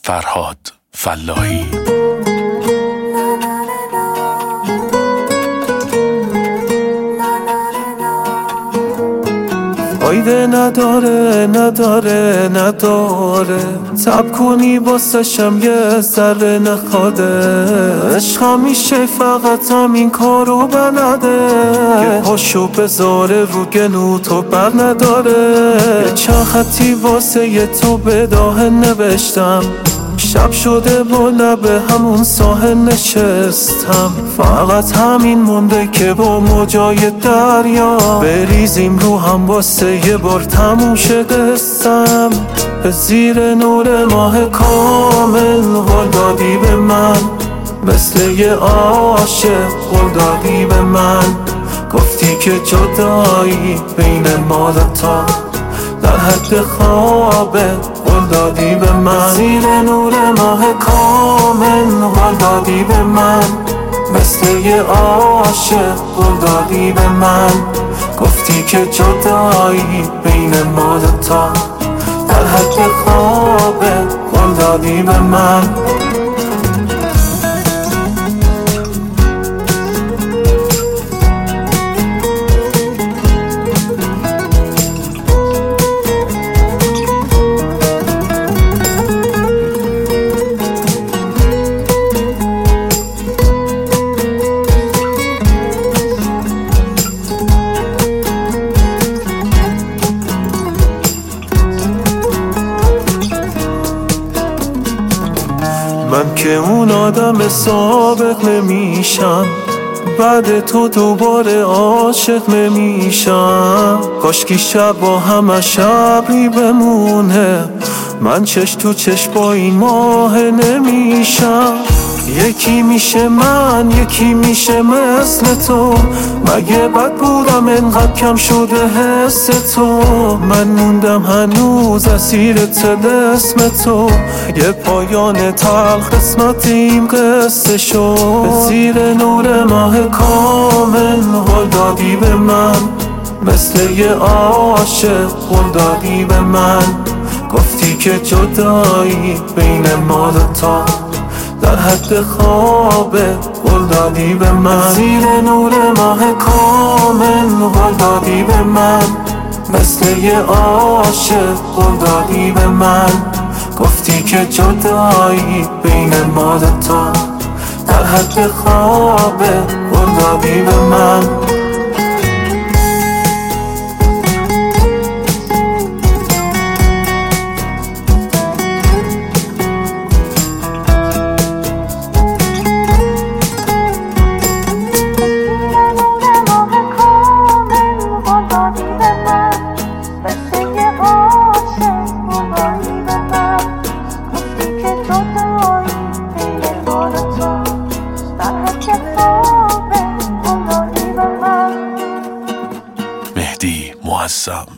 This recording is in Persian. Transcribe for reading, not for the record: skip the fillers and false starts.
فرهاد فلاحی. فایده نداره تب کنی باسشم یه ذره نخواده. عشق همیشه فقط همین کارو بلده که پاشو بذاره رو گلو تو بر نداره. یه چند خطی واسه ی تو به داهن نوشتم، شب شده با لب همون ساحل نشستم. فقط همین مونده که با موجای دریا بریزیم رو هم واسه یه بار تموم شه قصم. به زیر نور ماه کامل قول دادی به من، مثل یه عاشق قول دادی به من. گفتی که جدایی بین ما دوتا در حد خوابه قول دادی به من. زیر نور ماه کامل قول دادی به من، مثل یه عاشق قول دادی به من. گفتی که جدایی بین ما دوتا در حد خوابه قول دادی به من. من که اون آدم سابق نمیشم، بعد تو دوباره عاشق نمیشم. کاشکی شب با همه شبی بمونه، من چش تو چش با این ماه نمیشم. یکی میشه من، یکی میشه مثل تو. مگه بد بودم انقدر کم شده حس تو؟ من موندم هنوز اسیر طلسم تو. یه پایان تلخ قسمت این قصه شد. به زیر نور ماه کامل قول دادی به من، مثل یه عاشق قول دادی به من. گفتی که جدایی بین ما دوتا در حد خوابه قول دادی به من. زیر نور ماه کامل قول دادی به من، مثل یه عاشق قول دادی به من. گفتی که جدایی بین ما دوتا در حد خوابه قول دادی به من. مهدی معظم.